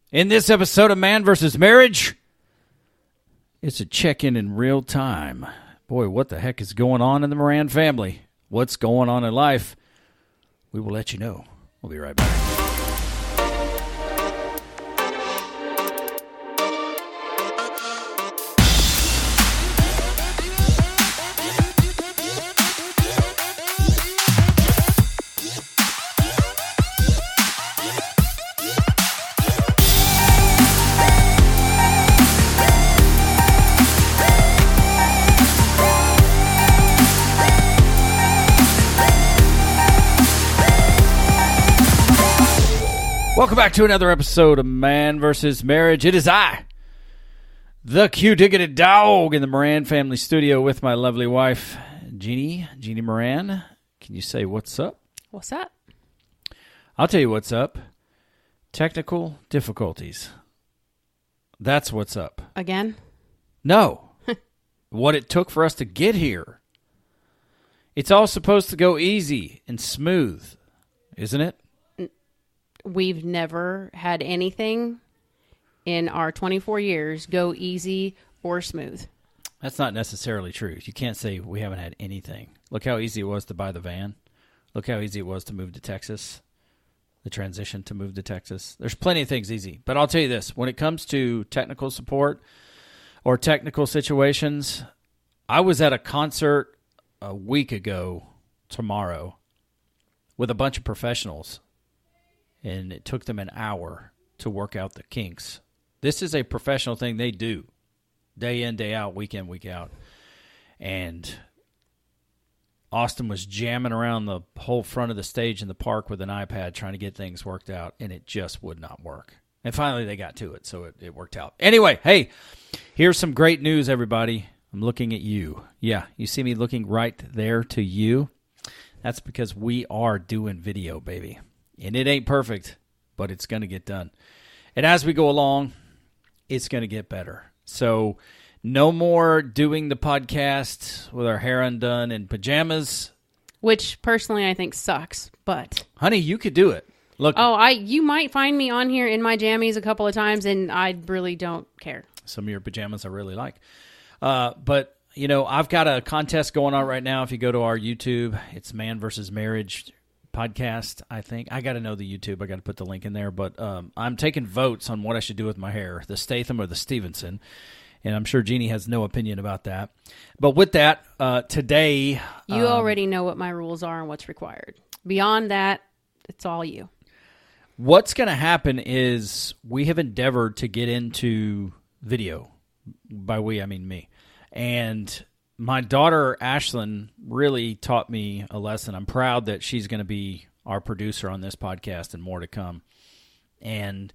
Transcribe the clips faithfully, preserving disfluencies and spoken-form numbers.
In this episode of Man versus Marriage, it's a check-in in real time. Boy, what the heck is going on in the Moran family? What's going on in life? We will let you know. We'll be right back. Welcome back to another episode of Man versus Marriage. It is I, the Q-Diggity Dog, in the Moran family studio with my lovely wife, Jeannie, Jeannie Moran. Can you say what's up? What's up? I'll tell you what's up. Technical difficulties. That's what's up. Again? No. What it took for us to get here. It's all supposed to go easy and smooth, isn't it? We've never had anything in our twenty-four years go easy or smooth. That's not necessarily true. You can't say we haven't had anything. Look how easy it was to buy the van. Look how easy it was to move to Texas. The transition to move to Texas. There's plenty of things easy. But I'll tell you this. When it comes to technical support or technical situations, I was at a concert a week ago tomorrow with a bunch of professionals. And it took them an hour to work out the kinks. This is a professional thing they do. Day in, day out, week in, week out. And Austin was jamming around the whole front of the stage in the park with an iPad trying to get things worked out, and it just would not work. And finally they got to it, so it, it worked out. Anyway, hey, here's some great news, everybody. I'm looking at you. Yeah, you see me looking right there to you? That's because we are doing video, baby. And it ain't perfect, but it's going to get done. And as we go along, it's going to get better. So no more doing the podcast with our hair undone in pajamas. Which, personally, I think sucks, but... Honey, you could do it. Look. Oh, I you might find me on here in my jammies a couple of times, and I really don't care. Some of your pajamas I really like. Uh, but, you know, I've got a contest going on right now. If you go to our YouTube, it's Man versus Marriage podcast, I think. I got to know the YouTube. I got to put the link in there. But um, I'm taking votes on what I should do with my hair, the Statham or the Stevenson. And I'm sure Jeannie has no opinion about that. But with that, uh, today... You um, already know what my rules are and what's required. Beyond that, it's all you. What's going to happen is we have endeavored to get into video. By we, I mean me. And... my daughter, Ashlyn, really taught me a lesson. I'm proud that she's going to be our producer on this podcast and more to come. And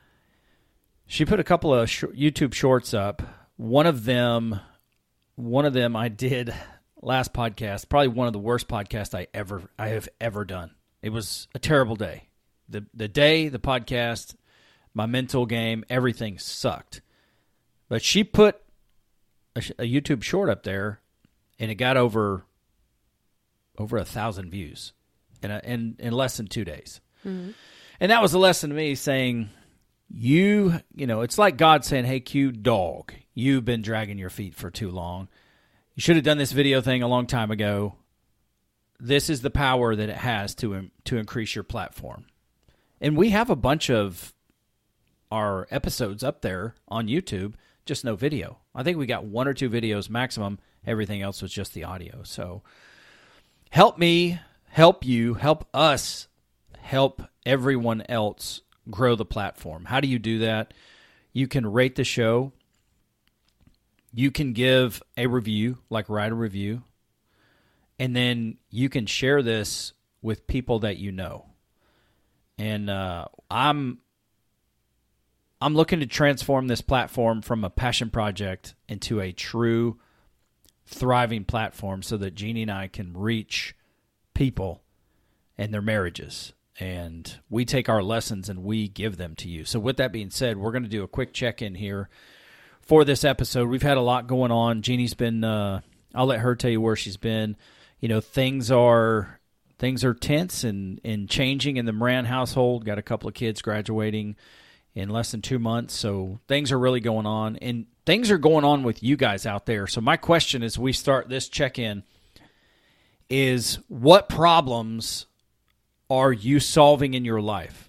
she put a couple of sh- YouTube shorts up. One of them, one of them I did last podcast, probably one of the worst podcasts I ever I have ever done. It was a terrible day. The the day, the podcast, my mental game, everything sucked. But she put A, a YouTube short up there, and it got over over a thousand views in, a, in in less than two days. Mm-hmm. And that was a lesson to me, saying, you you know, it's like God saying, "Hey, Q dog, you've been dragging your feet for too long. You should have done this video thing a long time ago. This is the power that it has to to increase your platform." And we have a bunch of our episodes up there on YouTube. Just no video. I think we got one or two videos maximum. Everything else was just the audio. So help me, help you, help us, help everyone else grow the platform. How do you do that? You can rate the show. You can give a review, like write a review. And then you can share this with people that you know. And uh, I'm... I'm looking to transform this platform from a passion project into a true, thriving platform so that Jeannie and I can reach people and their marriages. And we take our lessons and we give them to you. So with that being said, we're going to do a quick check-in here for this episode. We've had a lot going on. Jeannie's been, uh, I'll let her tell you where she's been. You know, things are things are tense and, and changing in the Moran household. Got a couple of kids graduating in less than two months. So things are really going on, and things are going on with you guys out there. So my question as we start this check-in is, what problems are you solving in your life?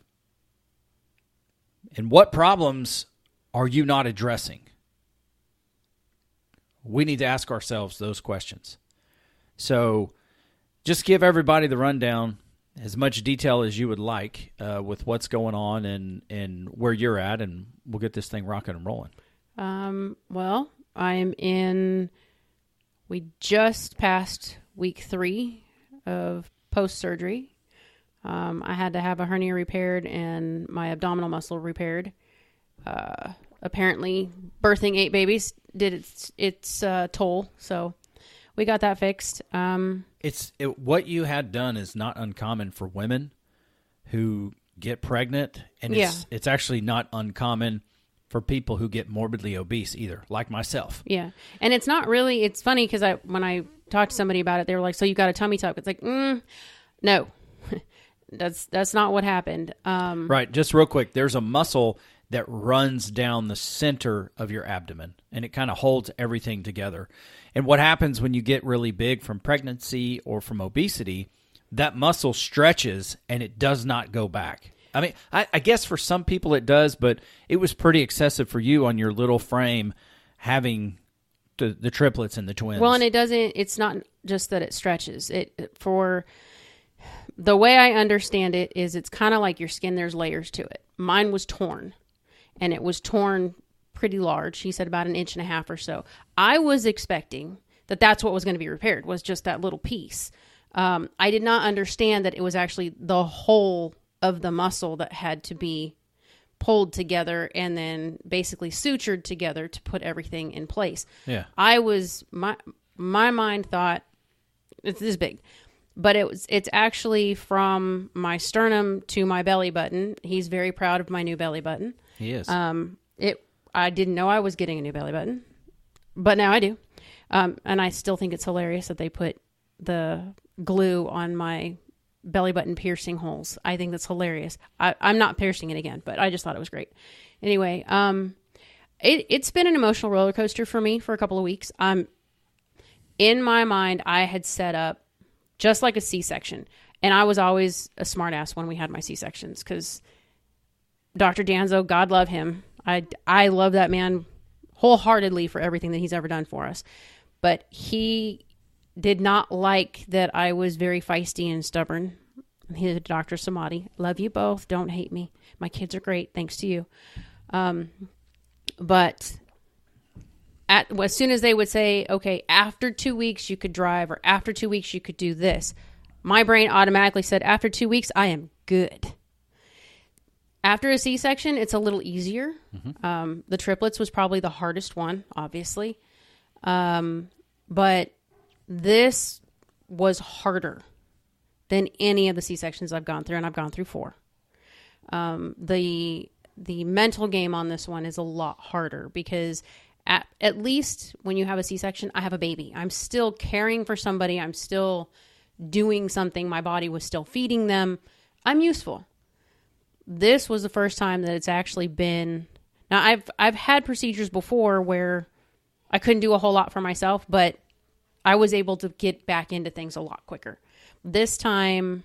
And what problems are you not addressing? We need to ask ourselves those questions. So just give everybody the rundown, as much detail as you would like, uh, with what's going on and, and where you're at, and we'll get this thing rocking and rolling. Um, well, I'm in, we just passed week three of post-surgery. Um, I had to have a hernia repaired and my abdominal muscle repaired. Uh, apparently, birthing eight babies did its, its uh, toll, so we got that fixed. Um, it's it, what you had done is not uncommon for women who get pregnant, and it's Yeah. it's actually not uncommon for people who get morbidly obese either, like myself. Yeah. And it's not really, it's funny because I, when I talked to somebody about it, they were like, so you got a tummy tuck. It's like, mm, no, that's, that's not what happened. Um, Right. Just real quick, there's a muscle that runs down the center of your abdomen, and it kind of holds everything together. And what happens when you get really big from pregnancy or from obesity, that muscle stretches and it does not go back. I mean, I, I guess for some people it does, but it was pretty excessive for you on your little frame having the, the triplets and the twins. well, and it doesn't, it's not just that it stretches it for the way I understand it is it's kind of like your skin. There's layers to it. Mine was torn. And it was torn pretty large. He said about an inch and a half or so. I was expecting that that's what was going to be repaired, was just that little piece. Um, I did not understand that it was actually the whole of the muscle that had to be pulled together and then basically sutured together to put everything in place. Yeah. I was, my my mind thought, it's this big. But it was it's actually from my sternum to my belly button. He's very proud of my new belly button. He is. Um, it. I didn't know I was getting a new belly button, but now I do. Um, and I still think it's hilarious that they put the glue on my belly button piercing holes. I think that's hilarious. I, I'm not piercing it again, but I just thought it was great. Anyway, um, it, it's been an emotional roller coaster for me for a couple of weeks. Um, in my mind, I had set up just like a C-section. And I was always a smartass when we had my C-sections because Doctor Danzo, God love him. I, I love that man wholeheartedly for everything that he's ever done for us. But he did not like that I was very feisty and stubborn. He's Doctor Samadi. Love you both. Don't hate me. My kids are great. Thanks to you. Um, but at, as soon as they would say, okay, after two weeks you could drive, or after two weeks you could do this, my brain automatically said, after two weeks, I am good. After a C-section, it's a little easier. Mm-hmm. Um, the triplets was probably the hardest one, obviously. Um, but this was harder than any of the C-sections I've gone through, and I've gone through four. Um, the the mental game on this one is a lot harder because at, at least when you have a C-section, I have a baby. I'm still caring for somebody. I'm still doing something. My body was still feeding them. I'm useful. This was the first time that it's actually been... Now, I've I've had procedures before where I couldn't do a whole lot for myself, but I was able to get back into things a lot quicker. This time,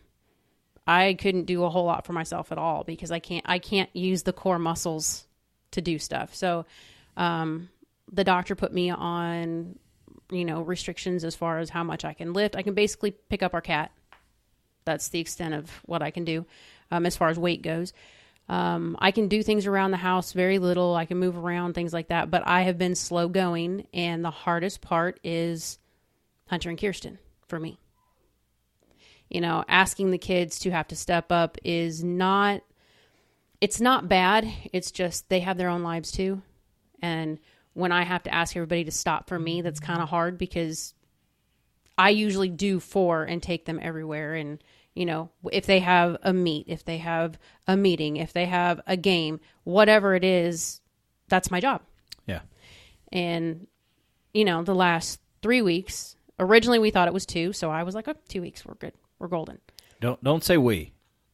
I couldn't do a whole lot for myself at all because I can't I can't use the core muscles to do stuff. So, um, the doctor put me on, you know, restrictions as far as how much I can lift. I can basically pick up our cat. That's the extent of what I can do. Um, as far as weight goes. Um, I can do things around the house, very little. I can move around, things like that. But I have been slow going, and the hardest part is Hunter and Kirsten for me. You know, asking the kids to have to step up is not, it's not bad. It's just they have their own lives too. And when I have to ask everybody to stop for me, that's kind of hard because I usually do four and take them everywhere. And you know, if they have a meet, if they have a meeting, if they have a game, whatever it is, that's my job. Yeah. And, you know, the last three weeks, originally we thought it was two. So I was like, oh, two weeks, we're good. We're golden. Don't don't say we.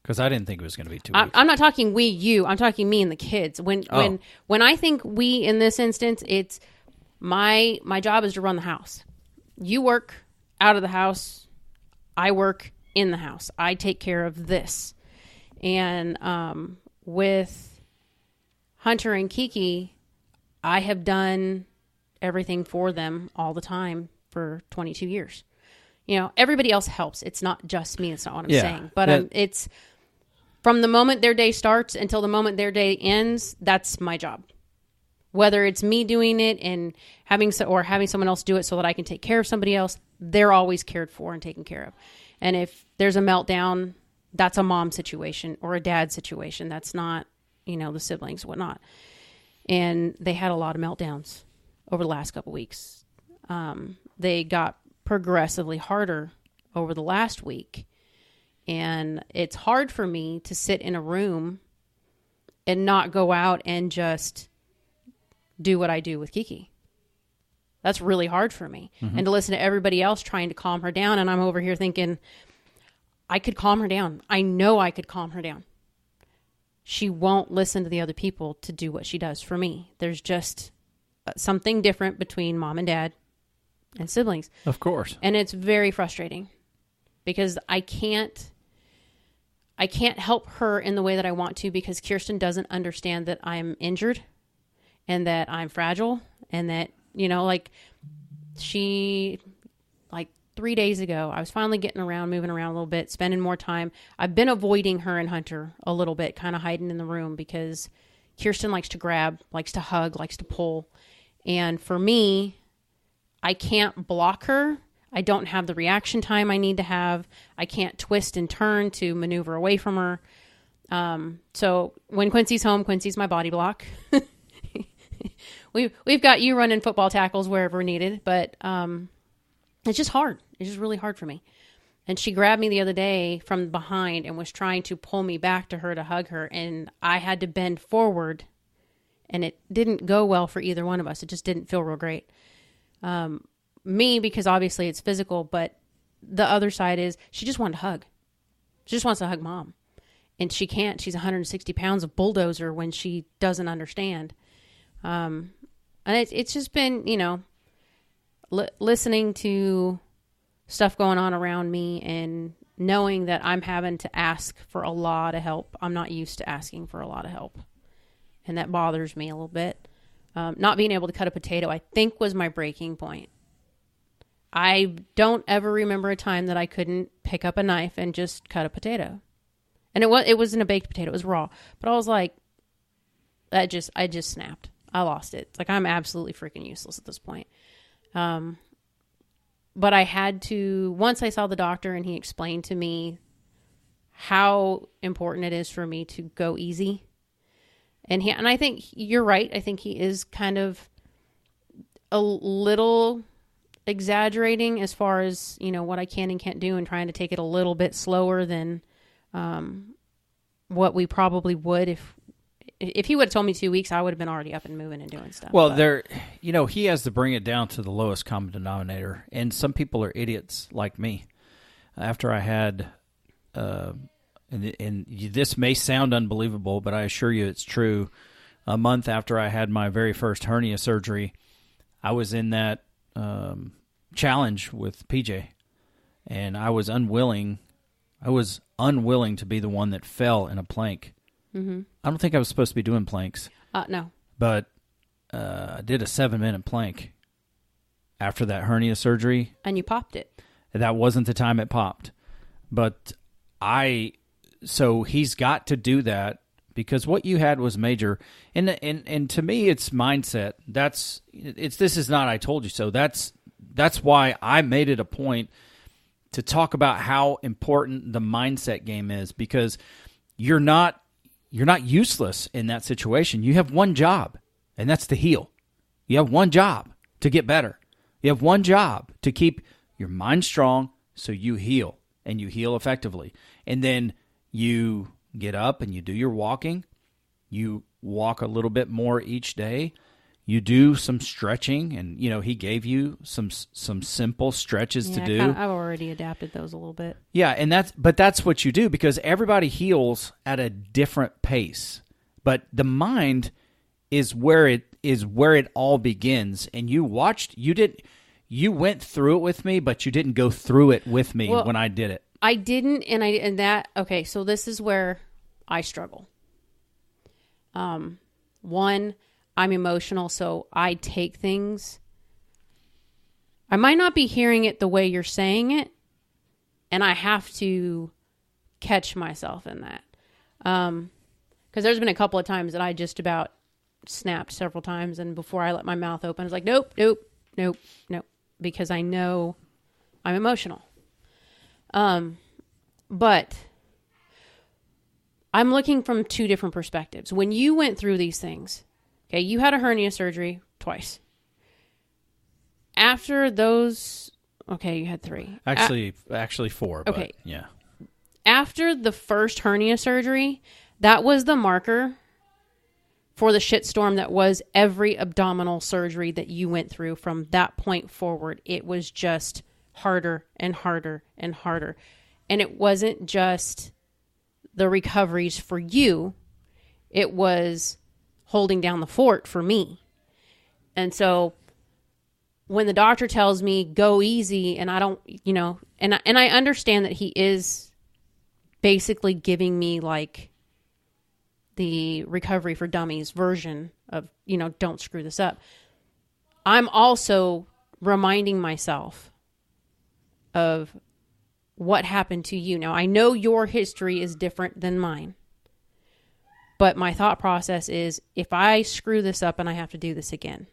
Because I didn't think it was going to be two I, weeks. I'm not talking we, you. I'm talking me and the kids. When Oh. when when I think we in this instance, it's my my job is to run the house. You work out of the house. I work in the house. I take care of this. And um, with Hunter and Kiki, I have done everything for them all the time for twenty-two years. You know, everybody else helps. It's not just me. It's not what I'm Yeah, saying. But that- um, it's from the moment their day starts until the moment their day ends, that's my job. Whether it's me doing it and having so, or having someone else do it so that I can take care of somebody else, they're always cared for and taken care of. And if there's a meltdown, that's a mom situation or a dad situation. That's not, you know, the siblings, whatnot. And they had a lot of meltdowns over the last couple of weeks. Um, they got progressively harder over the last week. And it's hard for me to sit in a room and not go out and just do what I do with Kiki. That's really hard for me. Mm-hmm. And to listen to everybody else trying to calm her down. And I'm over here thinking, I could calm her down. I know I could calm her down. She won't listen to the other people to do what she does for me. There's just something different between mom and dad and siblings. Of course. And it's very frustrating because I can't, I can't help her in the way that I want to because Kirsten doesn't understand that I'm injured and that I'm fragile and that, you know, like she, like three days ago, I was finally getting around, moving around a little bit, spending more time. I've been avoiding her and Hunter a little bit, kind of hiding in the room because Kirsten likes to grab, likes to hug, likes to pull. And for me, I can't block her. I don't have the reaction time I need to have. I can't twist and turn to maneuver away from her. Um, so when Quincy's home, Quincy's my body block. we, we've got you running football tackles wherever needed, but um, it's just hard. It's just really hard for me. And she grabbed me the other day from behind and was trying to pull me back to her to hug her. And I had to bend forward and it didn't go well for either one of us. It just didn't feel real great. Um, me, because obviously it's physical, but the other side is she just wanted to hug. She just wants to hug mom. And she can't. She's one hundred sixty pounds of bulldozer when she doesn't understand. Um, and it's, it's just been, you know, li- listening to stuff going on around me and knowing that I'm having to ask for a lot of help. I'm not used to asking for a lot of help. And that bothers me a little bit. Um, not being able to cut a potato, I think, was my breaking point. I don't ever remember a time that I couldn't pick up a knife and just cut a potato. And it was, it wasn't a baked potato, it was raw. But I was like, that just, I just snapped. I lost it. It's like, I'm absolutely freaking useless at this point. Um, but I had to, once I saw the doctor and he explained to me how important it is for me to go easy. And he, and I think you're right. I think he is kind of a little exaggerating as far as, you know, what I can and can't do and trying to take it a little bit slower than um, what we probably would if if he would have told me two weeks, I would have been already up and moving and doing stuff. Well, but. there, you know, he has to bring it down to the lowest common denominator, and some people are idiots like me. After I had, uh, and, and this may sound unbelievable, but I assure you it's true. A month after I had my very first hernia surgery, I was in that um, challenge with P J, and I was unwilling. I was unwilling to be the one that fell in a plank. Mm-hmm. I don't think I was supposed to be doing planks. Uh, no. But uh, I did a seven-minute plank after that hernia surgery. And you popped it. That wasn't the time it popped. But I, so he's got to do that because what you had was major. And and and to me, it's mindset. That's it's. This is not I told you so. That's that's why I made it a point to talk about how important the mindset game is, because you're not you're not useless in that situation. You have one job, and that's to heal. You have one job to get better. You have one job to keep your mind strong so you heal, and you heal effectively. And then you get up and you do your walking. You walk a little bit more each day. You do some stretching, and you know he gave you some some simple stretches yeah, to do. Kinda, I've already adapted those a little bit. Yeah, and that's but that's what you do because everybody heals at a different pace. But the mind is where it is where it all begins. And you watched, you did, you went through it with me, but you didn't go through it with me well, when I did it. I didn't, and I and that okay. So this is where I struggle. Um, one. I'm emotional, so I take things. I might not be hearing it the way you're saying it, and I have to catch myself in that. Um, because there's been a couple of times that I just about snapped several times, and before I let my mouth open, I was like, nope, nope, nope, nope, because I know I'm emotional. Um, but I'm looking from two different perspectives. When you went through these things, okay, you had a hernia surgery twice. After those, okay, you had three. Actually, a- actually four. But okay, yeah. After the first hernia surgery, that was the marker for the shitstorm that was every abdominal surgery that you went through from that point forward. It was just harder and harder and harder. And it wasn't just the recoveries for you. It was holding down the fort for me. And so when the doctor tells me go easy, and I don't, you know, and I, and I understand that he is basically giving me like the Recovery for Dummies version of, you know, don't screw this up. I'm also reminding myself of what happened to you. Now, I know your history is different than mine. But my thought process is, if I screw this up and I have to do this again,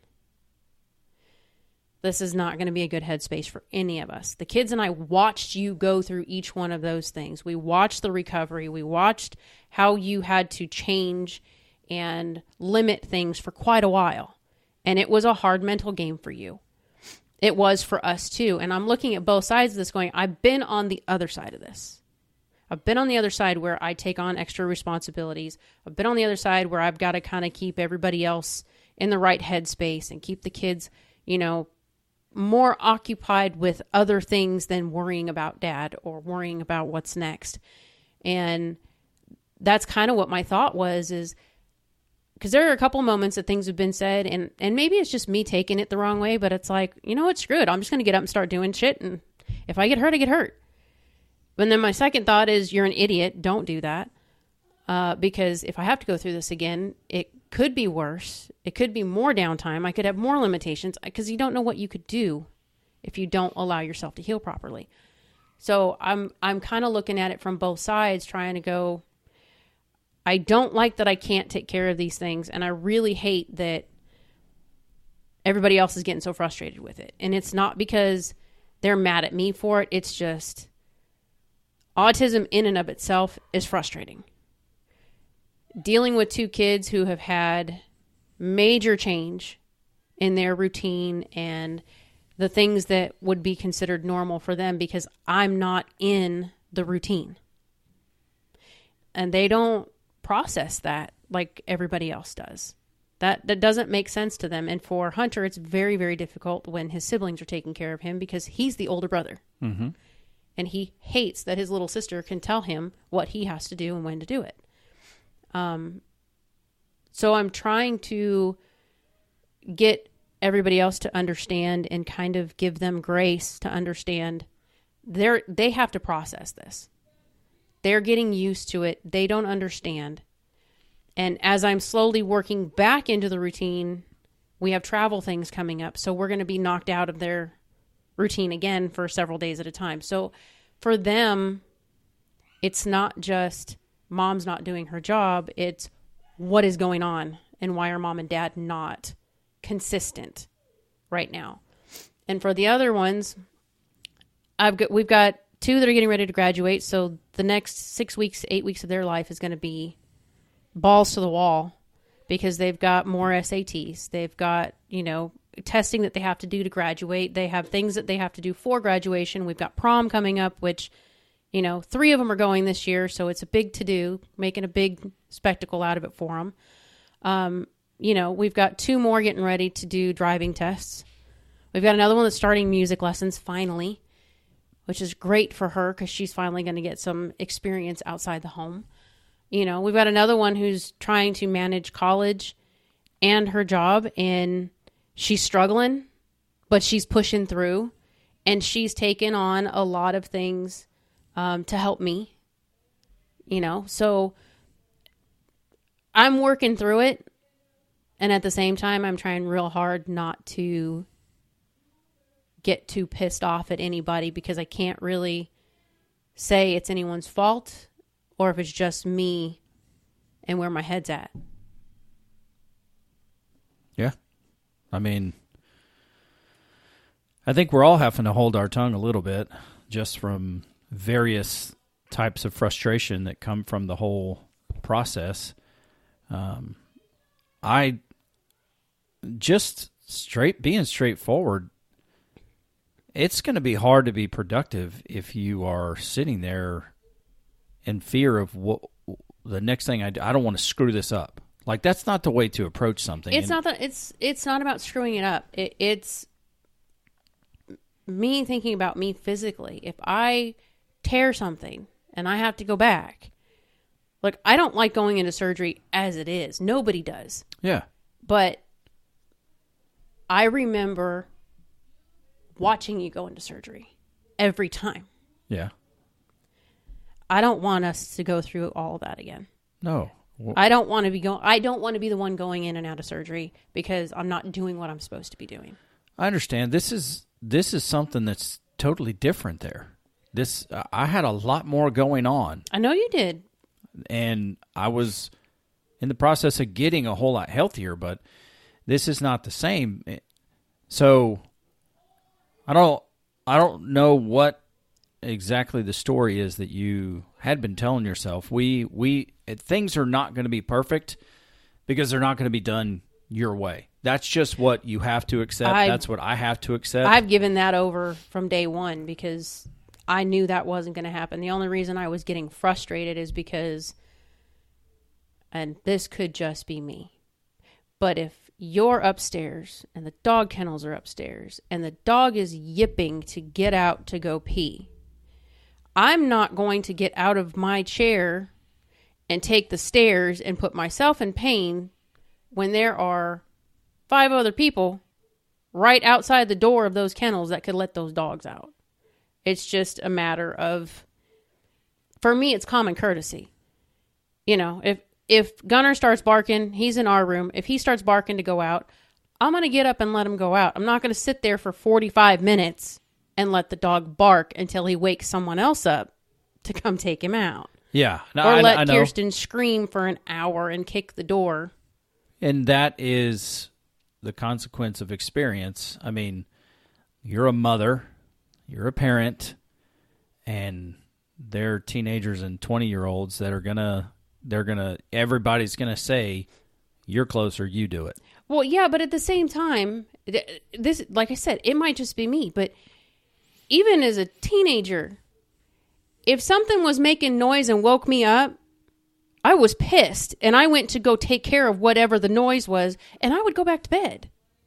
this is not going to be a good headspace for any of us. The kids and I watched you go through each one of those things. We watched the recovery. We watched how you had to change and limit things for quite a while. And it was a hard mental game for you. It was for us too. And I'm looking at both sides of this going, I've been on the other side of this. I've been on the other side where I take on extra responsibilities. I've been on the other side where I've got to kind of keep everybody else in the right headspace and keep the kids, you know, more occupied with other things than worrying about dad or worrying about what's next. And that's kind of what my thought was, is because there are a couple moments that things have been said, and, and maybe it's just me taking it the wrong way, but it's like, you know what, screw it. I'm just going to get up and start doing shit. And if I get hurt, I get hurt. But then my second thought is, you're an idiot. Don't do that. Uh, because if I have to go through this again, it could be worse. It could be more downtime. I could have more limitations because you don't know what you could do if you don't allow yourself to heal properly. So I'm I'm kind of looking at it from both sides, trying to go, I don't like that I can't take care of these things, and I really hate that everybody else is getting so frustrated with it. And it's not because they're mad at me for it. It's just autism in and of itself is frustrating. Dealing with two kids who have had major change in their routine and the things that would be considered normal for them, because I'm not in the routine. And they don't process that like everybody else does. That that doesn't make sense to them. And for Hunter, it's very, very difficult when his siblings are taking care of him because he's the older brother. Mm-hmm. And he hates that his little sister can tell him what he has to do and when to do it. Um, so I'm trying to get everybody else to understand and kind of give them grace to understand they're, they have to process this. They're getting used to it. They don't understand. And as I'm slowly working back into the routine, we have travel things coming up. So we're going to be knocked out of their routine again for several days at a time. So for them, it's not just mom's not doing her job. It's what is going on and why are mom and dad not consistent right now. And for the other ones, I've got, we've got two that are getting ready to graduate. So the next six weeks, eight weeks of their life is going to be balls to the wall because they've got more S A Ts. They've got, you know, testing that they have to do to graduate. They have things that they have to do for graduation. We've got prom coming up, which, you know, three of them are going this year. So it's a big to do, making a big spectacle out of it for them. Um, you know, we've got two more getting ready to do driving tests. We've got another one that's starting music lessons finally, which is great for her because she's finally going to get some experience outside the home. You know, we've got another one who's trying to manage college and her job, and she's struggling, but she's pushing through, and she's taken on a lot of things um, to help me, you know, so I'm working through it. And at the same time, I'm trying real hard not to get too pissed off at anybody because I can't really say it's anyone's fault or if it's just me and where my head's at. Yeah. I mean, I think we're all having to hold our tongue a little bit just from various types of frustration that come from the whole process. Um, I just straight being straightforward, it's going to be hard to be productive if you are sitting there in fear of what the next thing I do. I don't want to screw this up. Like, that's not the way to approach something. It's and, not that it's it's not about screwing it up. It, it's me thinking about me physically. If I tear something and I have to go back, like, I don't like going into surgery as it is. Nobody does. Yeah. But I remember watching you go into surgery every time. Yeah. I don't want us to go through all of that again. No. Well, I don't want to be going. I don't want to be the one going in and out of surgery because I'm not doing what I'm supposed to be doing. I understand. This is this is something that's totally different there. This I had a lot more going on. I know you did. And I was in the process of getting a whole lot healthier, but this is not the same. So I don't I don't know what exactly the story is that you had been telling yourself. We we things are not going to be perfect because they're not going to be done your way. That's just what you have to accept. I, That's what I have to accept. I've given that over from day one because I knew that wasn't going to happen. The only reason I was getting frustrated is because, and this could just be me, but if you're upstairs and the dog kennels are upstairs and the dog is yipping to get out to go pee, I'm not going to get out of my chair and take the stairs and put myself in pain when there are five other people right outside the door of those kennels that could let those dogs out. It's just a matter of, for me, it's common courtesy. You know, if if Gunner starts barking, he's in our room. If he starts barking to go out, I'm going to get up and let him go out. I'm not going to sit there for forty-five minutes and let the dog bark until he wakes someone else up to come take him out. Yeah. No, or I, let I know. Kirsten scream for an hour and kick the door. And that is the consequence of experience. I mean, you're a mother, you're a parent, and they're teenagers and twenty-year-olds that are going to, they're going to, everybody's going to say, you're closer, you do it. Well, yeah, but at the same time, this, like I said, it might just be me, but even as a teenager, if something was making noise and woke me up, I was pissed, and I went to go take care of whatever the noise was, and I would go back to bed.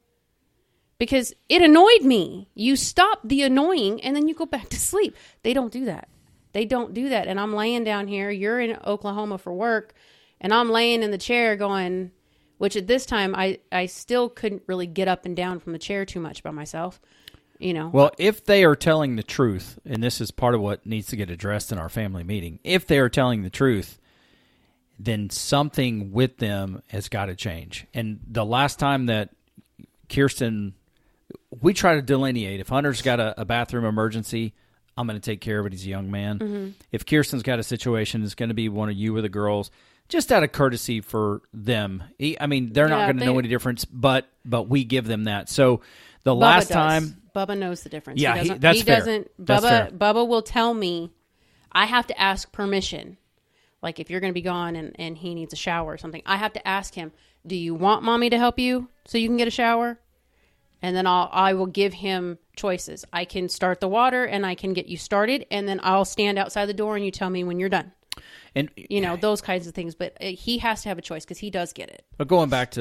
Because it annoyed me. You stop the annoying, and then you go back to sleep. They don't do that. They don't do that. And I'm laying down here. You're in Oklahoma for work, and I'm laying in the chair going, which at this time, I, I still couldn't really get up and down from the chair too much by myself. You know. Well, if they are telling the truth, and this is part of what needs to get addressed in our family meeting, if they are telling the truth, then something with them has got to change. And the last time that Kirsten, we try to delineate, if Hunter's got a, a bathroom emergency, I'm going to take care of it. He's a young man. Mm-hmm. If Kirsten's got a situation, it's going to be one of you or the girls, just out of courtesy for them. He, I mean, they're yeah, not going to know any difference, but but we give them that. So the Bubba last does. time... Bubba knows the difference. Yeah, he, he, that's he fair. Doesn't, that's Bubba, fair. Bubba will tell me, I have to ask permission. Like if you're going to be gone and, and he needs a shower or something, I have to ask him, do you want mommy to help you so you can get a shower? And then I'll, I will give him choices. I can start the water and I can get you started, and then I'll stand outside the door and you tell me when you're done. And you know, those kinds of things. But he has to have a choice because he does get it. But going back to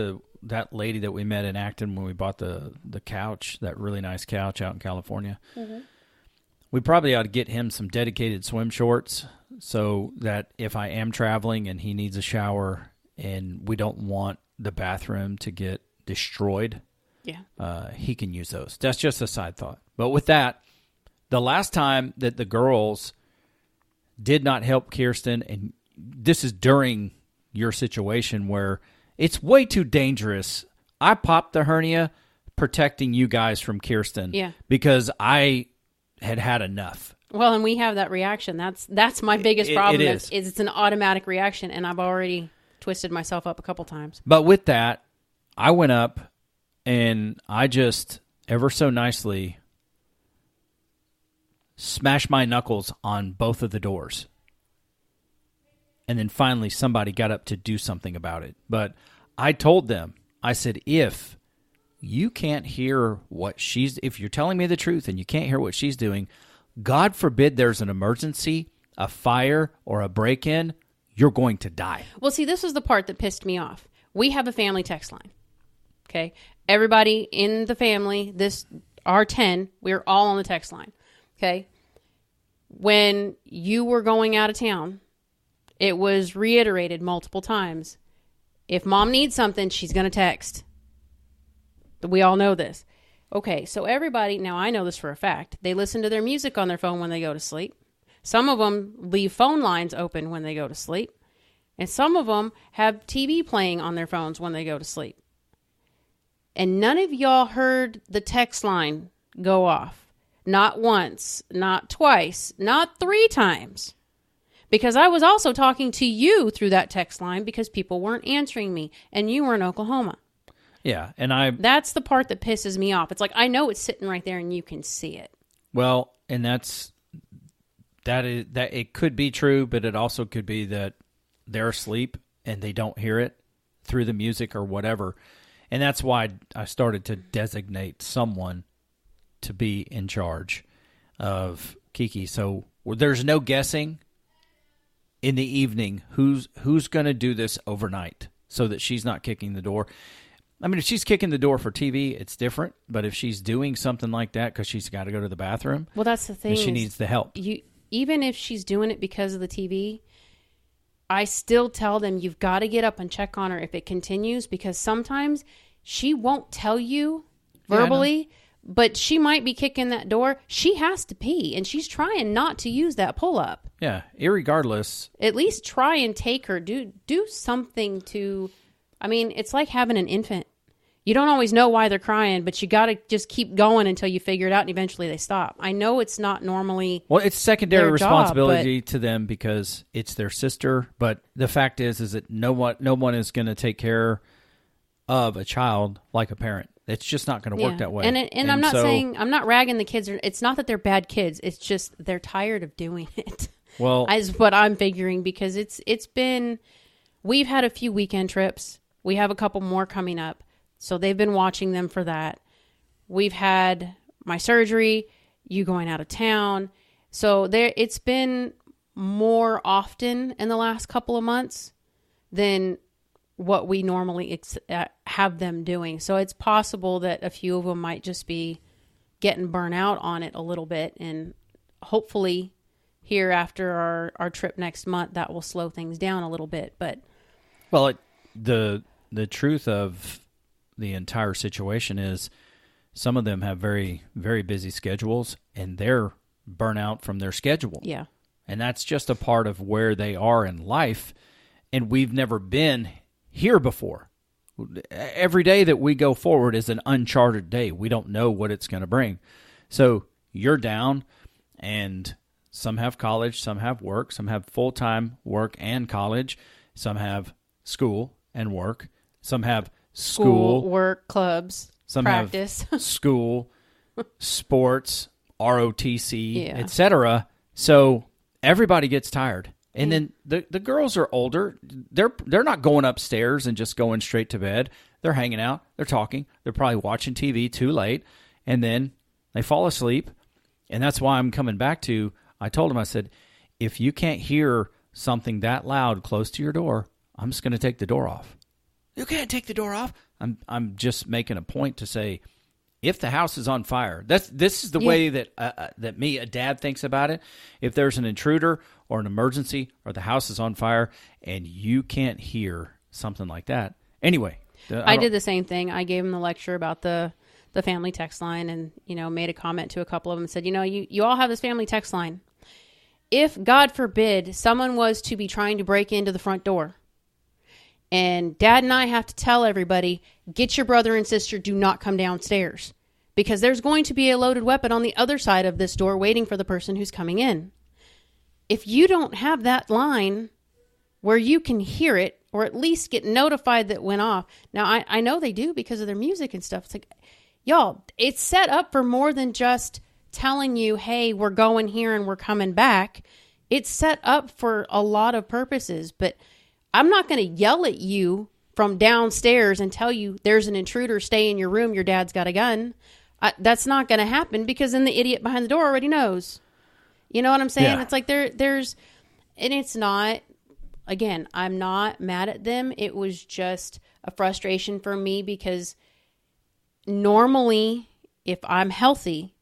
that lady that we met in Acton when we bought the, the couch, that really nice couch out in California. Mm-hmm. We probably ought to get him some dedicated swim shorts so that if I am traveling and he needs a shower and we don't want the bathroom to get destroyed, yeah, uh, he can use those. That's just a side thought. But with that, the last time that the girls did not help Kirsten, and this is during your situation where it's way too dangerous. I popped the hernia protecting you guys from Kirsten, yeah, because I had had enough. Well, and we have that reaction. That's that's my biggest It- problem. it is. is. is it's an automatic reaction, and I've already twisted myself up a couple times. But with that, I went up and I just ever so nicely smashed my knuckles on both of the doors. And then finally somebody got up to do something about it. But I told them, I said, if you can't hear what she's, if you're telling me the truth and you can't hear what she's doing, God forbid there's an emergency, a fire, or a break-in, you're going to die. Well, see, this was the part that pissed me off. We have a family text line. Okay. Everybody in the family, this, our ten, we're all on the text line. Okay. When you were going out of town, it was reiterated multiple times. If mom needs something, she's going to text. We all know this. Okay, so everybody, now I know this for a fact, they listen to their music on their phone when they go to sleep. Some of them leave phone lines open when they go to sleep. And some of them have T V playing on their phones when they go to sleep. And none of y'all heard the text line go off. Not once, not twice, not three times. Because I was also talking to you through that text line because people weren't answering me and you were in Oklahoma. Yeah, and I... That's the part that pisses me off. It's like, I know it's sitting right there and you can see it. Well, and that's... That is that it could be true, but it also could be that they're asleep and they don't hear it through the music or whatever. And that's why I started to designate someone to be in charge of Kiki. So there's no guessing in the evening who's who's going to do this overnight so that she's not kicking the door. I mean, if she's kicking the door for T V, it's different. But if she's doing something like that because she's got to go to the bathroom, well, that's the thing. then she is needs the help. You, even if she's doing it because of the T V, I still tell them you've got to get up and check on her if it continues, because sometimes she won't tell you verbally, yeah, but she might be kicking that door. She has to pee, and she's trying not to use that pull-up. Yeah, irregardless. At least try and take her. Do do something to... I mean, it's like having an infant. You don't always know why they're crying, but you got to just keep going until you figure it out, and eventually they stop. I know it's not normally well, it's secondary their responsibility job, to them because it's their sister. But the fact is, is that no one, no one is going to take care of a child like a parent. It's just not going to yeah. work that way. And, it, and, and I'm not so, saying I'm not ragging the kids. It's not that they're bad kids. It's just they're tired of doing it. Well, is what I'm figuring, because it's it's been we've had a few weekend trips. We have a couple more coming up. So they've been watching them for that. We've had my surgery, you going out of town. So there, it's been more often in the last couple of months than what we normally ex- uh, have them doing. So it's possible that a few of them might just be getting burnt out on it a little bit. And hopefully here after our, our trip next month, that will slow things down a little bit. But well, it, the the truth of the entire situation is some of them have very, very busy schedules and they're burnt out from their schedule. Yeah. And that's just a part of where they are in life. And we've never been here before. Every day that we go forward is an uncharted day. We don't know what it's going to bring. So you're down, and some have college, some have work, some have full-time work and college, some have school and work, some have School, school, work, clubs, some practice, have school, sports, R O T C, yeah. et cetera. So everybody gets tired. And mm. then the, the girls are older. They're they're not going upstairs and just going straight to bed. They're hanging out. They're talking. They're probably watching T V too late. And then they fall asleep. And that's why I'm coming back to, I told them, I said, if you can't hear something that loud close to your door, I'm just going to take the door off. You can't take the door off. I'm I'm just making a point to say, if the house is on fire, that's this is the Yeah. way that uh, uh, that me, a dad, thinks about it. If there's an intruder or an emergency or the house is on fire and you can't hear something like that, anyway. I, I did the same thing. I gave him the lecture about the the family text line, and you know, made a comment to a couple of them and said, you know, you you all have this family text line. If God forbid someone was to be trying to break into the front door, and Dad and I have to tell everybody, get your brother and sister, do not come downstairs. Because there's going to be a loaded weapon on the other side of this door waiting for the person who's coming in. If you don't have that line where you can hear it, or at least get notified that it went off. Now, I, I know they do because of their music and stuff. It's like, y'all, it's set up for more than just telling you, hey, we're going here and we're coming back. It's set up for a lot of purposes, but I'm not going to yell at you from downstairs and tell you there's an intruder, stay in your room, your dad's got a gun. I, that's not going to happen, because then the idiot behind the door already knows. You know what I'm saying? Yeah. It's like there, there's, and it's not, again, I'm not mad at them. It was just a frustration for me, because normally if I'm healthy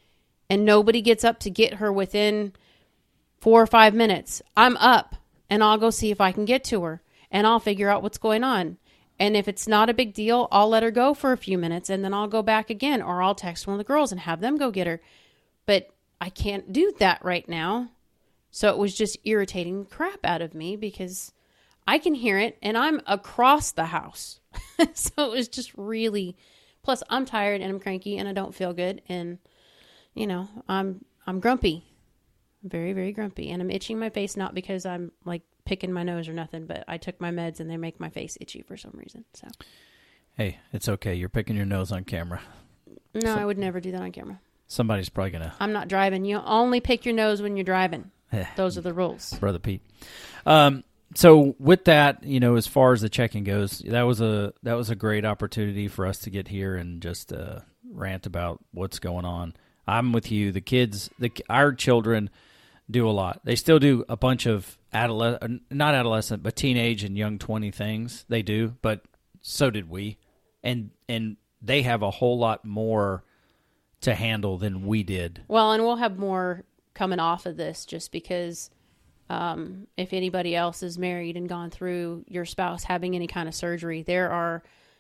and nobody gets up to get her within four or five minutes, I'm up. And I'll go see if I can get to her, and I'll figure out what's going on. And if it's not a big deal, I'll let her go for a few minutes, and then I'll go back again, or I'll text one of the girls and have them go get her. But I can't do that right now. So it was just irritating the crap out of me, because I can hear it and I'm across the house. So it was just really, plus I'm tired and I'm cranky and I don't feel good. And, you know, I'm, I'm grumpy. Very, very grumpy. And I'm itching my face, not because I'm like picking my nose or nothing, but I took my meds and they make my face itchy for some reason. So, Hey, it's okay. You're picking your nose on camera. no, So- I would never do that on camera. Somebody's probably going to, I'm not driving. You only pick your nose when you're driving. Those are the rules. Brother Pete. Um, so with that, you know, as far as the check-in goes, that was a that was a great opportunity for us to get here and just uh, rant about what's going on. I'm with you. The kids, the our children do a lot. They still do a bunch of adolescent, not adolescent, but teenage and young twenty things. They do, but so did we, and and they have a whole lot more to handle than we did. Well, and we'll have more coming off of this, just because um, if anybody else is married and gone through your spouse having any kind of surgery, there are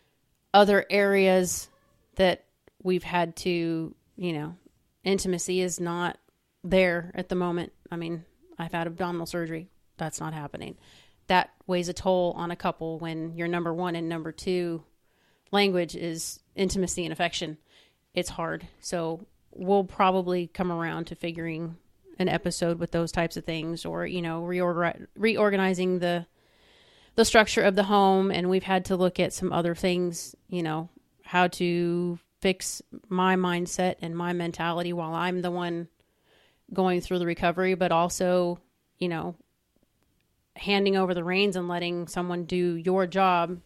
other areas that we've had to, you know, intimacy is not there at the moment. I mean, I've had abdominal surgery. That's not happening. That weighs a toll on a couple when your number one and number two language is intimacy and affection. It's hard. So we'll probably come around to figuring an episode with those types of things, or, you know, reorg- reorganizing the the structure of the home. And we've had to look at some other things, you know, how to fix my mindset and my mentality while I'm the one going through the recovery, but also, you know, handing over the reins and letting someone do your job,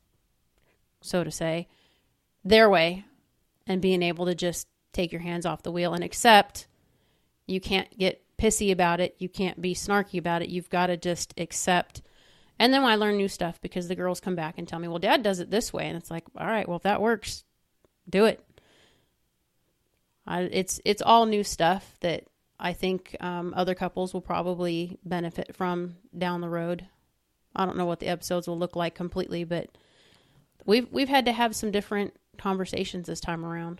so to say, their way, and being able to just take your hands off the wheel and accept. You can't get pissy about it. You can't be snarky about it. You've got to just accept. And then I learn new stuff, because the girls come back and tell me, well, Dad does it this way. And it's like, all right, well, if that works, do it. I, it's, it's all new stuff that I think um, other couples will probably benefit from down the road. I don't know what the episodes will look like completely, but we've, we've had to have some different conversations this time around.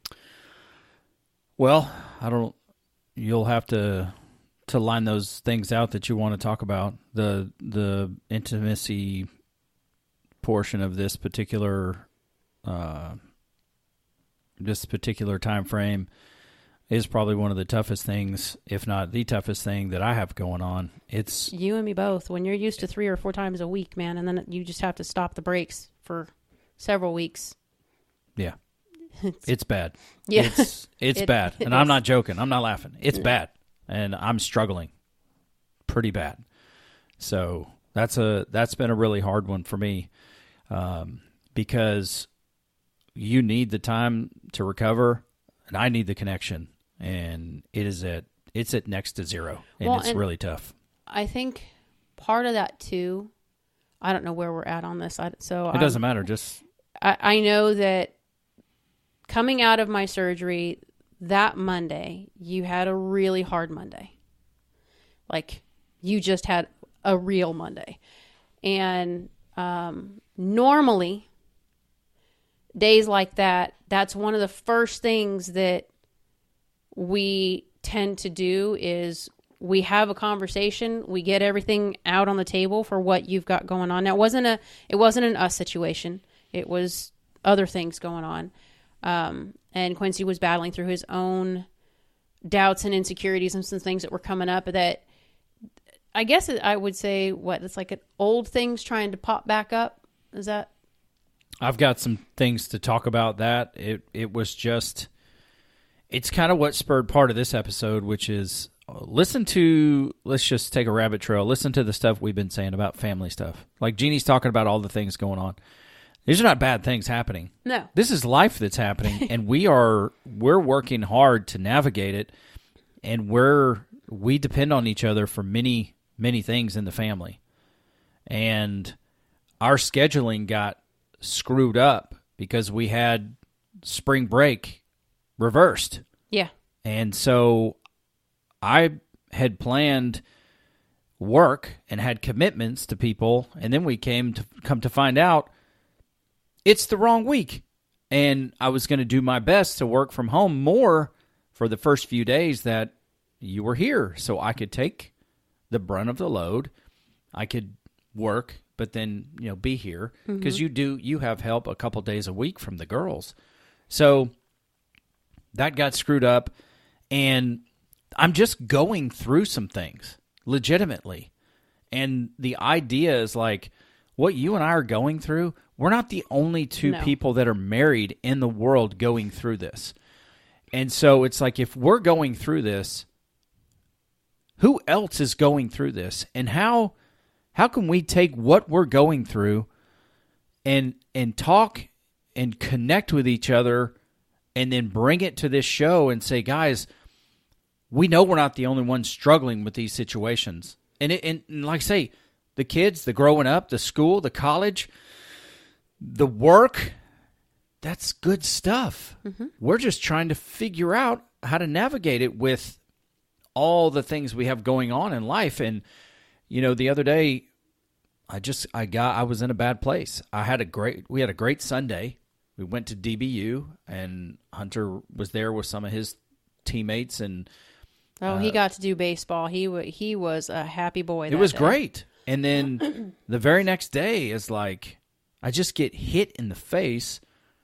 Well, I don't. You'll have to to line those things out that you want to talk about. The the intimacy portion of this particular uh, this particular time frame is probably one of the toughest things, if not the toughest thing that I have going on. It's you and me both. When you're used to three or four times a week, man, and then you just have to stop the brakes for several weeks. Yeah. It's bad. Yeah. It's it's It- bad. it And I'm is. not joking. I'm not laughing. It's bad. And I'm struggling pretty bad. So that's a that's been a really hard one for me. Um, because you need the time to recover, and I need the connection. And it is at it's at next to zero. And Well, it's and- really tough. I think part of that too, I don't know where we're at on this. I, so It doesn't matter. Just I, I know that coming out of my surgery that Monday, you had a really hard Monday. Like you just had a real Monday. And um, normally, days like that, that's one of the first things that we tend to do is we have a conversation, we get everything out on the table for what you've got going on. Now, it wasn't a, it wasn't an us situation. It was other things going on. Um, and Quincy was battling through his own doubts and insecurities and some things that were coming up that I guess I would say what it's like an old things trying to pop back up. Is that? I've got some things to talk about that. It, it was just, it's kind of what spurred part of this episode, which is listen to, let's just take a rabbit trail. Listen to the stuff we've been saying about family stuff. Like Jeannie's talking about all the things going on. These are not bad things happening. No. This is life that's happening, and we are we're working hard to navigate it, and we're we depend on each other for many, many things in the family. And our scheduling got screwed up because we had spring break reversed. Yeah. And so I had planned work and had commitments to people, and then we came to come to find out it's the wrong week. And I was going to do my best to work from home more for the first few days that you were here so I could take the brunt of the load. I could work, but then, you know, be here because mm-hmm. you do, you have help a couple days a week from the girls. So that got screwed up, and I'm just going through some things legitimately. And the idea is like what you and I are going through, we're not the only two no. people that are married in the world going through this. And so it's like, if we're going through this, who else is going through this? And how how can we take what we're going through and and talk and connect with each other and then bring it to this show and say, guys, we know we're not the only ones struggling with these situations. And, it, and, and like I say, the kids, the growing up, the school, the college, the work, that's good stuff. Mm-hmm. We're just trying to figure out how to navigate it with all the things we have going on in life. And, you know, the other day, I just, I got, I was in a bad place. I had a great, we had a great Sunday. We went to D B U, and Hunter was there with some of his teammates. And oh, uh, he got to do baseball. He w- he was a happy boy. It was day. great. And then the very next day is like, I just get hit in the face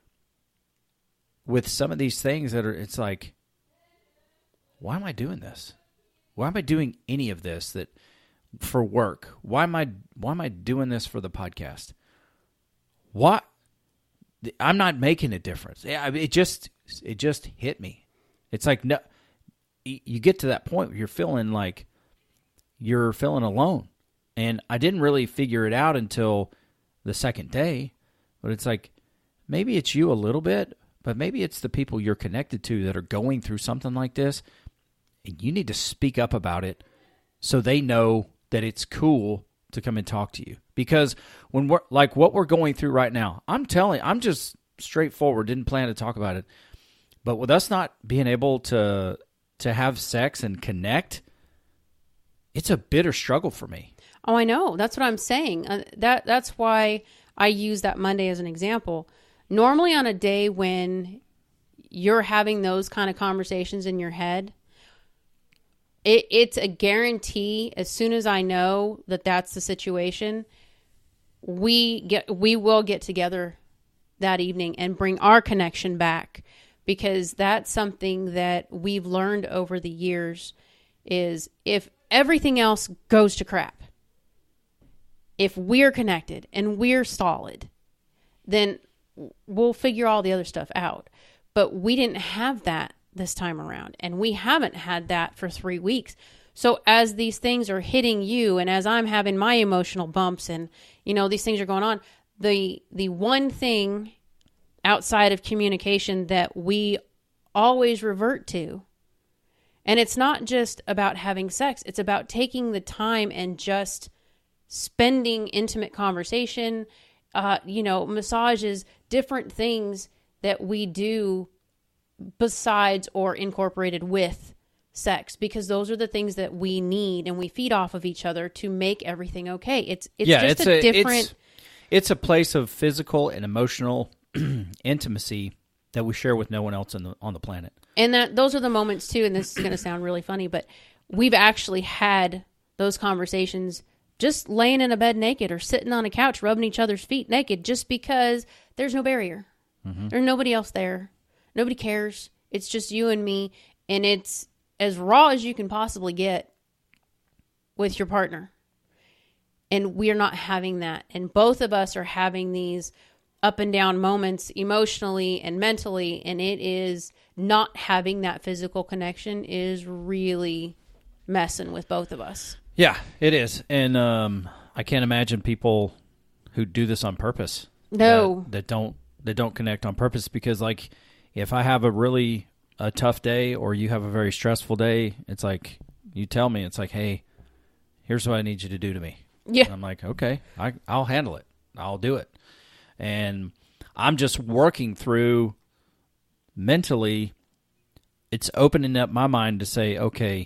with some of these things that are, it's like, why am I doing this? Why am I doing any of this that for work? Why am I, why am I doing this for the podcast? What? I'm not making a difference. It just, it just hit me. It's like, no, you get to that point where you're feeling like you're feeling alone. And I didn't really figure it out until the second day, but it's like, maybe it's you a little bit, but maybe it's the people you're connected to that are going through something like this, and you need to speak up about it so they know that it's cool to come and talk to you. Because when we're like what we're going through right now, I'm telling, I'm just straightforward, didn't plan to talk about it, but with us not being able to to have sex and connect, it's a bitter struggle for me. Oh, I know. That's what I'm saying. Uh, that that's why I use that Monday as an example. Normally on a day when you're having those kind of conversations in your head, it, it's a guarantee. As soon as I know that that's the situation, we get we will get together that evening and bring our connection back, because that's something that we've learned over the years is if everything else goes to crap, if we're connected and we're solid, then we'll figure all the other stuff out. But we didn't have that this time around, and we haven't had that for three weeks. So as these things are hitting you, and as I'm having my emotional bumps, and you know these things are going on, the the one thing outside of communication that we always revert to, and it's not just about having sex, it's about taking the time and just spending intimate conversation, uh, you know, massages, different things that we do besides or incorporated with sex, because those are the things that we need and we feed off of each other to make everything okay. It's it's yeah, just it's a, a different... It's, it's a place of physical and emotional intimacy that we share with no one else in the, on the planet. And that those are the moments too, and this is going to sound really funny, but we've actually had those conversations just laying in a bed naked or sitting on a couch rubbing each other's feet naked, just because there's no barrier. Mm-hmm. There's nobody else there. Nobody cares. It's just you and me, and it's as raw as you can possibly get with your partner. And we are not having that. And both of us are having these up and down moments emotionally and mentally, and it is not having that physical connection is really messing with both of us. Yeah, it is. And um, I can't imagine people who do this on purpose. No. That, that don't that don't connect on purpose, because like if I have a really a tough day or you have a very stressful day, it's like you tell me, it's like, hey, here's what I need you to do to me. Yeah. And I'm like, okay, I, I'll handle it. I'll do it. And I'm just working through mentally, it's opening up my mind to say, okay,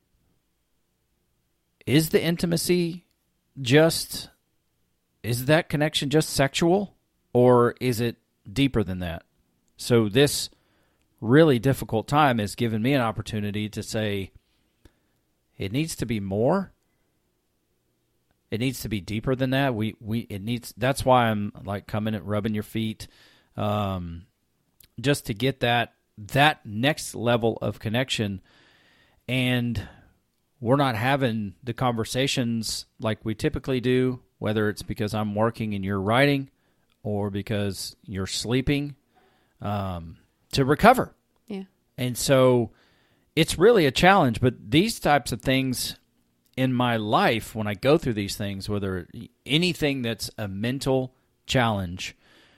is the intimacy just, is that connection just sexual, or is it deeper than that? So this really difficult time has given me an opportunity to say, it needs to be more. It needs to be deeper than that. We we it needs. That's why I'm like coming and rubbing your feet, um, just to get that that next level of connection. And we're not having the conversations like we typically do, whether it's because I'm working and you're writing, or because you're sleeping, um, to recover. Yeah. And so it's really a challenge. But these types of things in my life, when I go through these things, whether anything that's a mental challenge,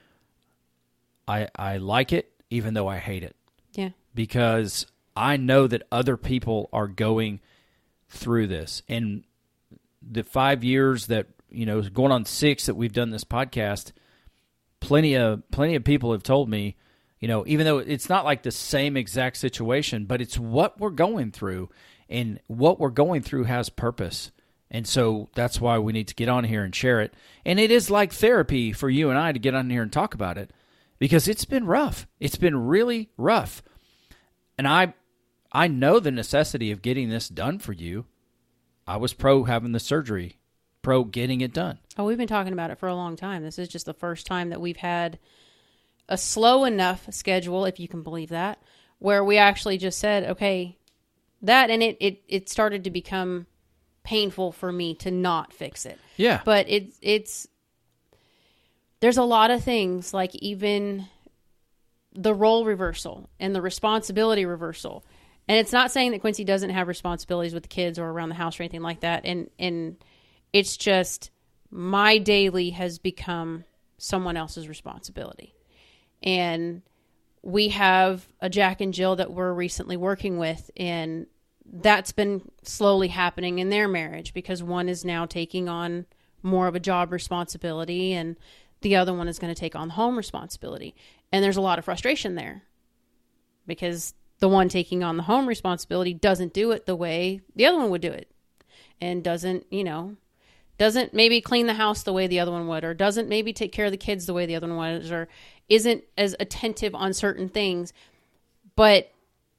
I I like it, even though I hate it. Yeah. Because I know that other people are going through this. And the five years that, you know, going on six that we've done this podcast, plenty of plenty of people have told me, you know, even though it's not like the same exact situation, but it's what we're going through. And what we're going through has purpose. And so that's why we need to get on here and share it. And it is like therapy for you and I to get on here and talk about it, because it's been rough. It's been really rough. And I I know the necessity of getting this done for you. I was pro having the surgery, pro getting it done. Oh, we've been talking about it for a long time. This is just the first time that we've had a slow enough schedule, if you can believe that, where we actually just said, okay, that, and it, it, it started to become painful for me to not fix it. Yeah. But it's, it's, there's a lot of things, like even the role reversal and the responsibility reversal. And it's not saying that Quincy doesn't have responsibilities with the kids or around the house or anything like that. And, and it's just my daily has become someone else's responsibility. And we have a Jack and Jill that we're recently working with, and that's been slowly happening in their marriage, because one is now taking on more of a job responsibility and the other one is going to take on home responsibility. And there's a lot of frustration there, because the one taking on the home responsibility doesn't do it the way the other one would do it, and doesn't, you know, doesn't maybe clean the house the way the other one would, or doesn't maybe take care of the kids the way the other one was, or isn't as attentive on certain things. But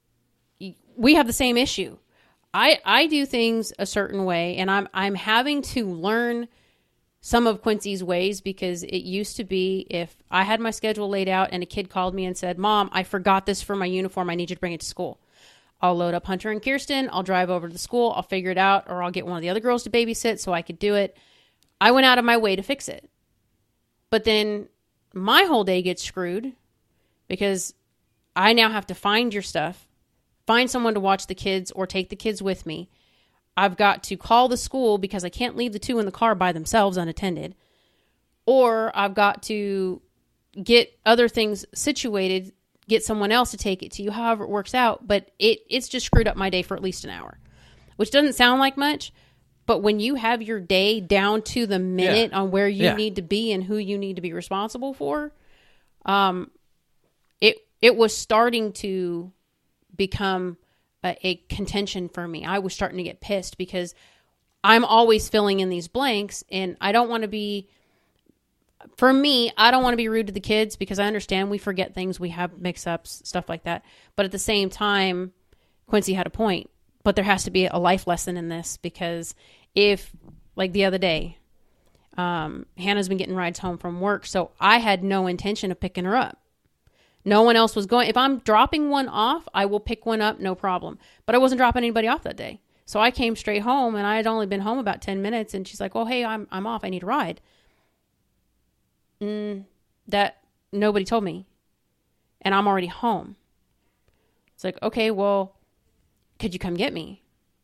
we have the same issue. I I do things a certain way, and I'm I'm having to learn some of Quincy's ways, because it used to be if I had my schedule laid out and a kid called me and said, "Mom, I forgot this for my uniform. I need you to bring it to school." I'll load up Hunter and Kirsten. I'll drive over to the school. I'll figure it out, or I'll get one of the other girls to babysit so I could do it. I went out of my way to fix it. But then my whole day gets screwed, because I now have to find your stuff, find someone to watch the kids or take the kids with me. I've got to call the school because I can't leave the two in the car by themselves unattended. Or I've got to get other things situated, get someone else to take it to you, however it works out. But it it's just screwed up my day for at least an hour, which doesn't sound like much, But when you have your day down to the minute Yeah. on where you Yeah. need to be and who you need to be responsible for, um, it it was starting to become a, a contention for me. I was starting to get pissed because I'm always filling in these blanks, and I don't want to be. For me, I don't want to be rude to the kids because I understand we forget things, we have mix-ups, stuff like that. But at the same time, Quincy had a point. But there has to be a life lesson in this because if, like the other day, um, Hannah's been getting rides home from work, so I had no intention of picking her up. No one else was going. If I'm dropping one off, I will pick one up, no problem. But I wasn't dropping anybody off that day. So I came straight home, and I had only been home about ten minutes, and she's like, oh, hey, I'm I'm off. I need a ride. Mm, that nobody told me. And I'm already home. It's like, okay, well, could you come get me?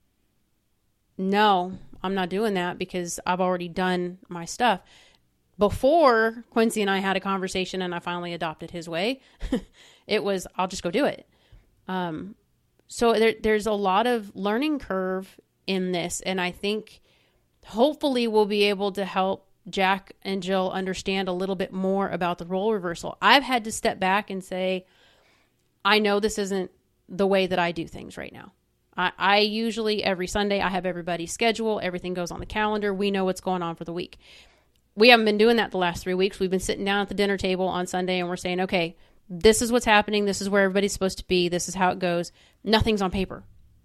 No, I'm not doing that because I've already done my stuff. Before Quincy and I had a conversation and I finally adopted his way, it was, I'll just go do it. Um, so there, there's a lot of learning curve in this. And I think hopefully we'll be able to help Jack and Jill understand a little bit more about the role reversal. I've had to step back and say, I know this isn't the way that I do things right now. I, I usually, every Sunday, I have everybody's schedule. Everything goes on the calendar. We know what's going on for the week. We haven't been doing that the last three weeks. We've been sitting down at the dinner table on Sunday and we're saying, okay, this is what's happening. This is where everybody's supposed to be. This is how it goes. Nothing's on paper.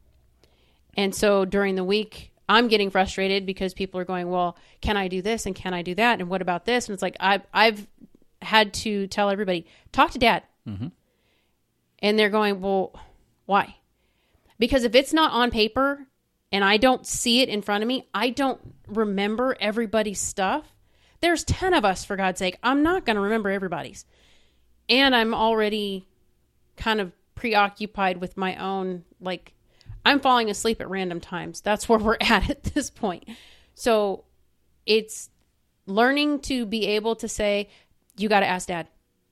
And so during the week, I'm getting frustrated because people are going, well, can I do this? And can I do that? And what about this? And it's like, I've, I've had to tell everybody, talk to Dad. Mm-hmm. And they're going, well, why? Because if it's not on paper and I don't see it in front of me, I don't remember everybody's stuff. There's ten of us, for God's sake. I'm not going to remember everybody's. And I'm already kind of preoccupied with my own, like, I'm falling asleep at random times. That's where we're at at this point. So it's learning to be able to say, you got to ask Dad.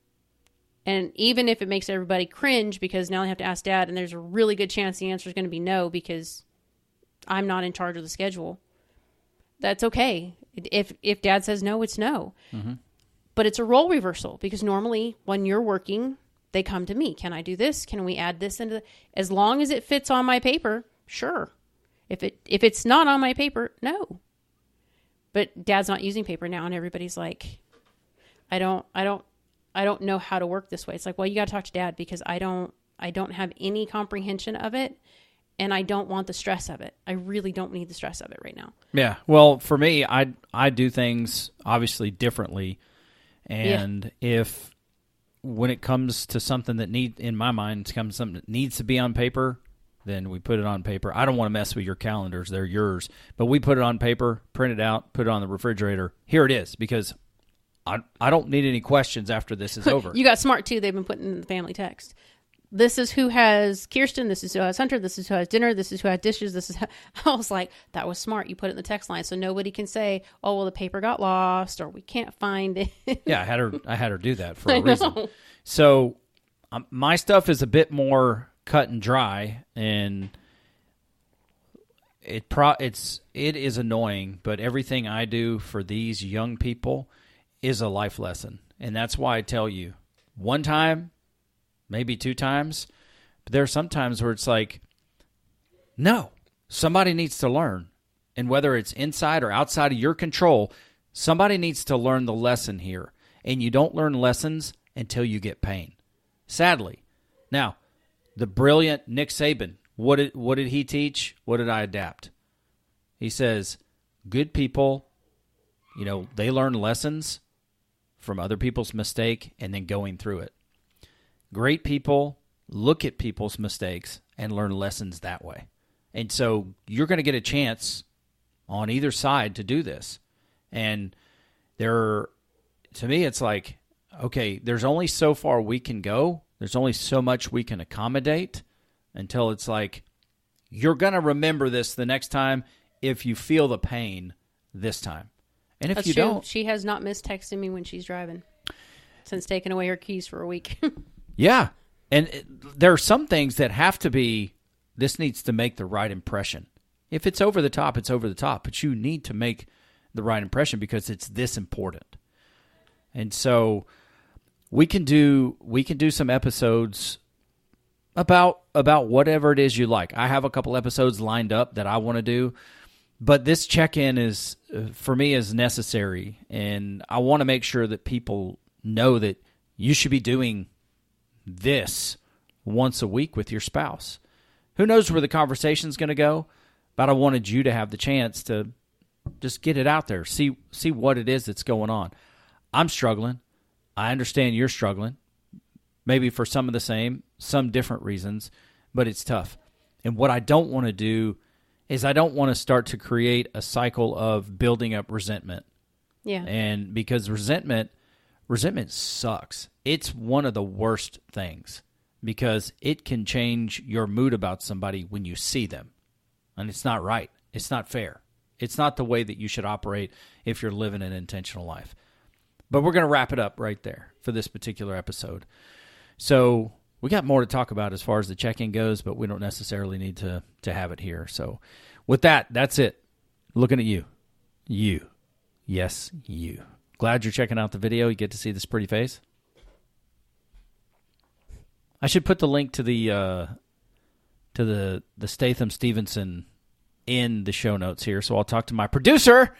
And even if it makes everybody cringe because now they have to ask Dad, and there's a really good chance the answer is going to be no because I'm not in charge of the schedule, that's okay. If if Dad says no, it's no. Mm-hmm. But it's a role reversal because normally when you're working, they come to me. Can I do this? Can we add this into the... As long as it fits on my paper, sure. If it if it's not on my paper, no. But Dad's not using paper now, and everybody's like, I don't, I don't, I don't know how to work this way. It's like, well, you got to talk to Dad because I don't, I don't have any comprehension of it, and I don't want the stress of it. I really don't need the stress of it right now. Yeah. Well, for me, I I do things obviously differently, and yeah. if when it comes to something that need in my mind it comes to something that needs to be on paper, then we put it on paper. I don't want to mess with your calendars; they're yours. But we put it on paper, print it out, put it on the refrigerator. Here it is, because I I don't need any questions after this is over. You got smart too. They've been putting in the family text. This is who has Kirsten. This is who has Hunter. This is who has dinner. This is who has dishes. This is how... I was like, that was smart. You put it in the text line so nobody can say, oh, well, the paper got lost or we can't find it. Yeah, I had her. I had her do that for a reason. So um, my stuff is a bit more cut and dry, and it pro. It's it is annoying, but everything I do for these young people is a life lesson, and that's why I tell you, one time. Maybe two times. But there are some times where it's like, no, somebody needs to learn. And whether it's inside or outside of your control, somebody needs to learn the lesson here. And you don't learn lessons until you get pain. Sadly. Now, the brilliant Nick Saban, what did, what did he teach? What did I adapt? He says, good people, you know, they learn lessons from other people's mistake and then going through it. Great people look at people's mistakes and learn lessons that way. And so you're going to get a chance on either side to do this. And there, to me, it's like, okay, there's only so far we can go. There's only so much we can accommodate until it's like, you're going to remember this the next time if you feel the pain this time. And if That's you true. don't... She has not missed texting me when she's driving since taking away her keys for a week. Yeah. And it, there are some things that have to be, this needs to make the right impression. If it's over the top, it's over the top. But you need to make the right impression because it's this important. And so we can do we can do some episodes about about whatever it is you like. I have a couple episodes lined up that I want to do, but this check-in is uh, for me is necessary, and I want to make sure that people know that you should be doing this once a week with your spouse. Who knows where the conversation's going to go, but I wanted you to have the chance to just get it out there, see see what it is that's going on. I'm struggling. I understand you're struggling, maybe for some of the same, some different reasons, but it's tough. And what I don't want to do is I don't want to start to create a cycle of building up resentment. Yeah. And because resentment, resentment sucks. It's one of the worst things because it can change your mood about somebody when you see them. And it's not right. It's not fair. It's not the way that you should operate if you're living an intentional life. But we're going to wrap it up right there for this particular episode. So we got more to talk about as far as the check-in goes, but we don't necessarily need to, to have it here. So with that, that's it. Looking at you. You. Yes, you. Glad you're checking out the video. You get to see this pretty face. I should put the link to the uh, to the, the Statham Stevenson in the show notes here. So I'll talk to my producer,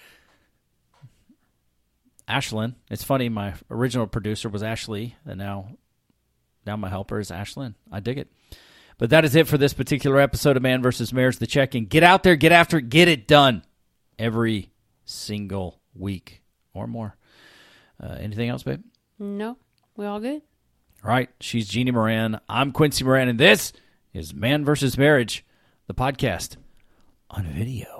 Ashlyn. It's funny, my original producer was Ashley, and now now my helper is Ashlyn. I dig it. But that is it for this particular episode of Man versus. Marriage, the check-in. Get out there, get after it, get it done every single week or more. Uh, anything else, babe? No, we all good. All right, she's Jeannie Moran. I'm Quincy Moran, and this is Man versus. Marriage, the podcast on video.